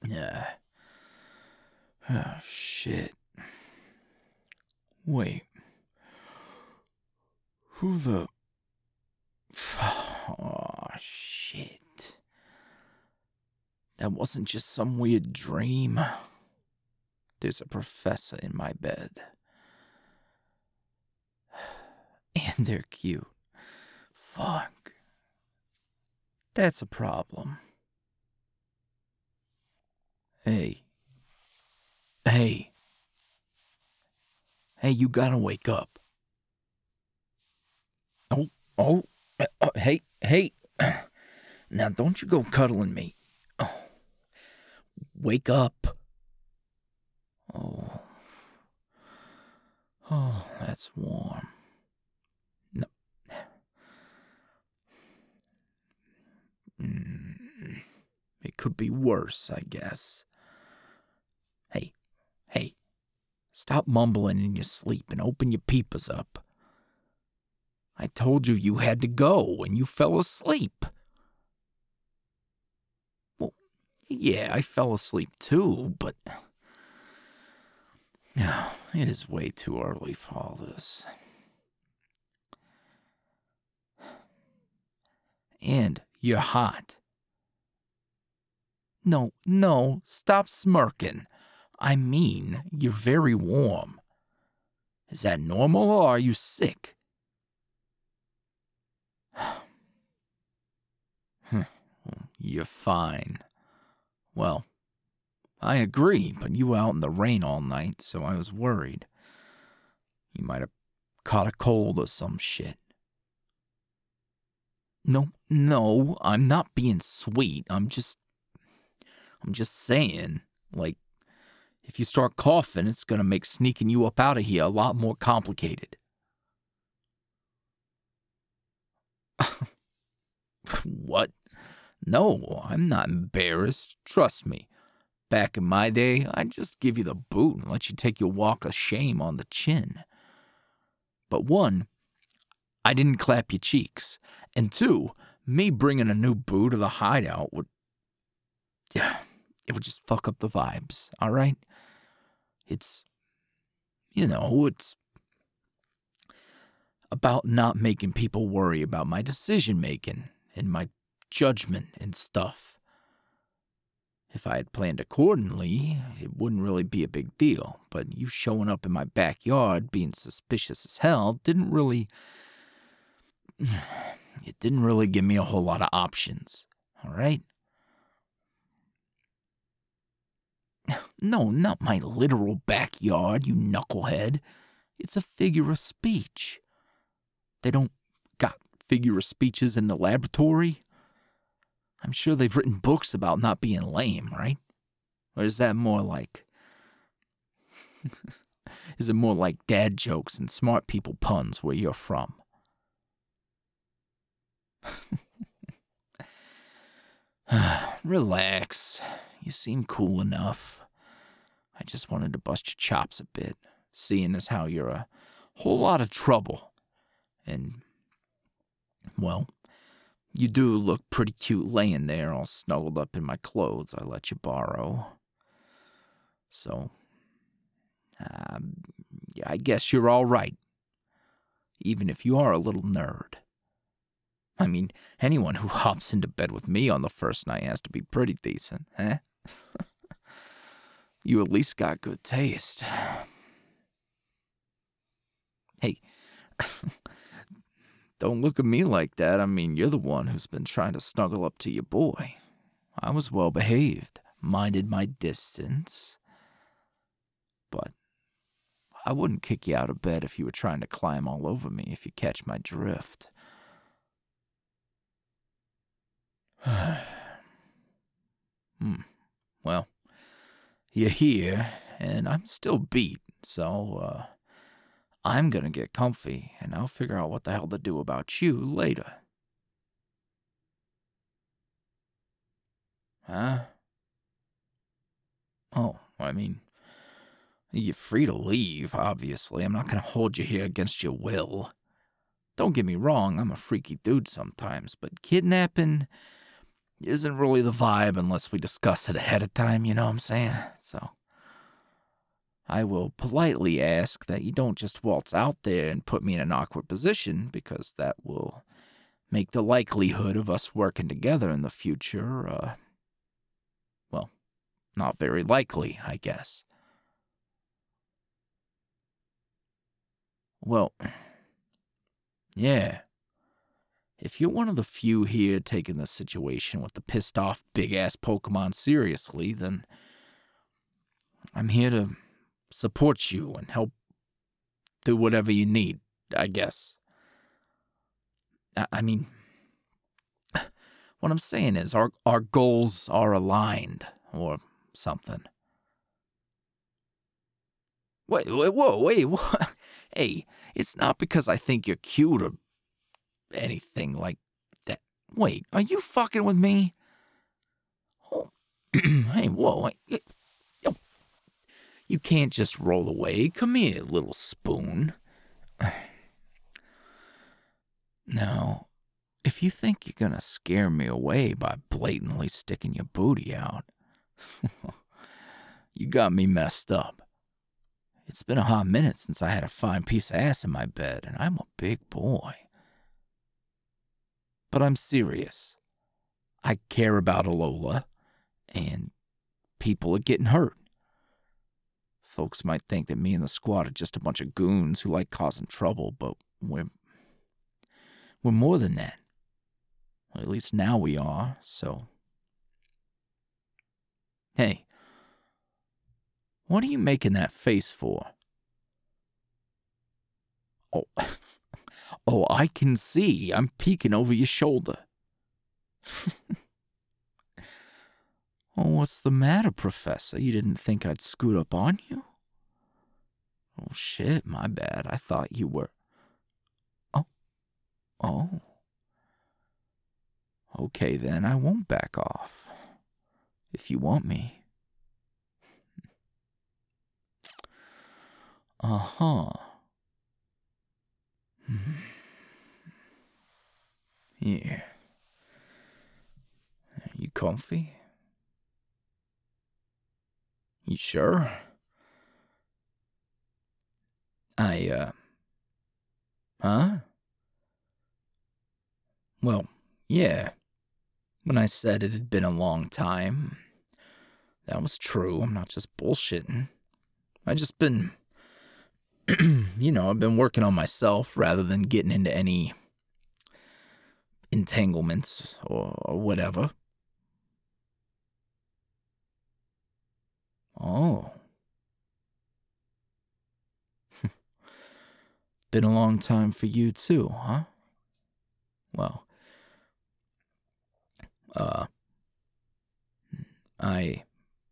Yeah. Oh, shit. Wait. Who the... Oh, shit. That wasn't just some weird dream. There's a professor in my bed. And they're cute. Fuck. That's a problem. Hey. Hey. Hey, you gotta wake up. Hey. Now, don't you go cuddling me. Oh, wake up. Oh. Oh, that's warm. No. It could be worse, I guess. Hey. Stop mumbling in your sleep and open your peepers up. I told you you had to go and you fell asleep. Well, yeah, I fell asleep too, but... No, it is way too early for all this. And you're hot. No, stop smirking. I mean, you're very warm. Is that normal or are you sick? You're fine. Well, I agree, but you were out in the rain all night, so I was worried. You might have caught a cold or some shit. No, I'm not being sweet. I'm just saying, like, if you start coughing, it's gonna make sneaking you up out of here a lot more complicated. What? No, I'm not embarrassed. Trust me. Back in my day, I'd just give you the boot and let you take your walk of shame on the chin. But one, I didn't clap your cheeks. And two, me bringing a new boo to the hideout would just fuck up the vibes, all right? It's about not making people worry about my decision making and my judgment and stuff. If I had planned accordingly, it wouldn't really be a big deal, but you showing up in my backyard being suspicious as hell didn't really give me a whole lot of options, all right? No, not my literal backyard, you knucklehead. It's a figure of speech. They don't got figure of speeches in the laboratory? I'm sure they've written books about not being lame, right? Or is that more like... is it more like dad jokes and smart people puns where you're from? Relax. You seem cool enough. I just wanted to bust your chops a bit, seeing as how you're a whole lot of trouble. And, well, you do look pretty cute laying there all snuggled up in my clothes I let you borrow. So, yeah, I guess you're all right. Even if you are a little nerd. I mean, anyone who hops into bed with me on the first night has to be pretty decent, eh? You at least got good taste. Hey, don't look at me like that. I mean, you're the one who's been trying to snuggle up to your boy. I was well behaved, minded my distance. But I wouldn't kick you out of bed if you were trying to climb all over me, if you catch my drift. Well, you're here, and I'm still beat, so, I'm gonna get comfy, and I'll figure out what the hell to do about you later. Huh? Oh, I mean, you're free to leave, obviously. I'm not gonna hold you here against your will. Don't get me wrong, I'm a freaky dude sometimes, but kidnapping... isn't really the vibe unless we discuss it ahead of time, you know what I'm saying? So I will politely ask that you don't just waltz out there and put me in an awkward position, because that will make the likelihood of us working together in the future, well, not very likely, I guess. Well, yeah. If you're one of the few here taking the situation with the pissed off big ass Pokemon seriously, then I'm here to support you and help do whatever you need, I guess. I mean, what I'm saying is our goals are aligned or something. Wait, what? Hey, it's not because I think you're cute or anything like that. Wait, are you fucking with me? Oh, hey, whoa, yo, you can't just roll away. Come here, little spoon. Now, if you think you're gonna scare me away by blatantly sticking your booty out, you got me messed up. It's been a hot minute since I had a fine piece of ass in my bed, and I'm a big boy. But I'm serious. I care about Alola, and people are getting hurt. Folks might think that me and the squad are just a bunch of goons who like causing trouble, but we're more than that. Well, at least now we are, so. Hey, what are you making that face for? Oh, oh, I can see. I'm peeking over your shoulder. Oh, what's the matter, Professor? You didn't think I'd scoot up on you? Oh, shit, my bad. I thought you were... Oh. Okay, then, I won't back off. If you want me. Uh-huh. Yeah. You comfy? You sure? Huh? Well, yeah. When I said it had been a long time, that was true. I'm not just bullshitting. I just been, I've been working on myself rather than getting into any entanglements or whatever. Oh. Been a long time for you too, huh? Well, I,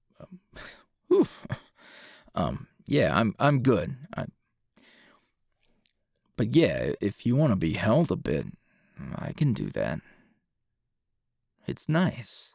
yeah, I'm good. But yeah, if you want to be held a bit, I can do that. It's nice.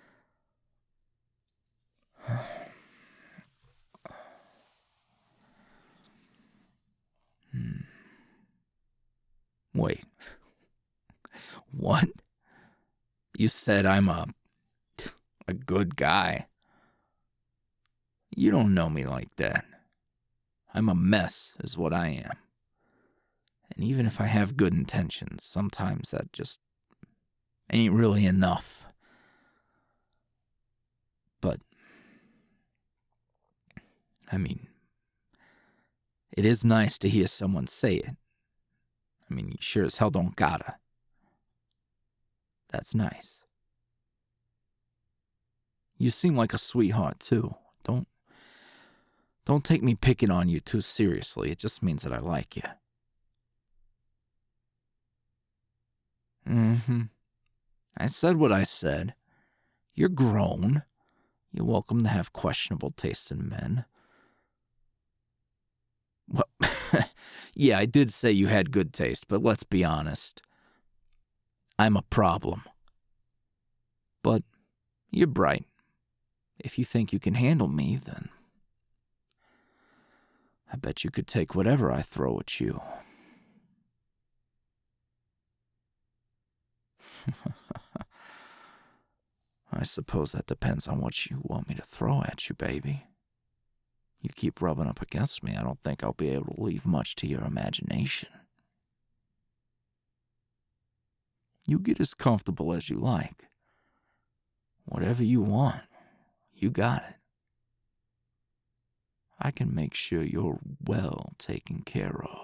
Wait. What? You said I'm a good guy. You don't know me like that. I'm a mess, is what I am. And even if I have good intentions, sometimes that just ain't really enough. But, I mean, it is nice to hear someone say it. I mean, you sure as hell don't gotta. That's nice. You seem like a sweetheart, too. Don't take me picking on you too seriously. It just means that I like you. I said what I said. You're grown. You're welcome to have questionable taste in men. Well, yeah, I did say you had good taste, but let's be honest. I'm a problem. But you're bright. If you think you can handle me, then I bet you could take whatever I throw at you. I suppose that depends on what you want me to throw at you, baby. You keep rubbing up against me, I don't think I'll be able to leave much to your imagination. You get as comfortable as you like. Whatever you want, you got it. I can make sure you're well taken care of.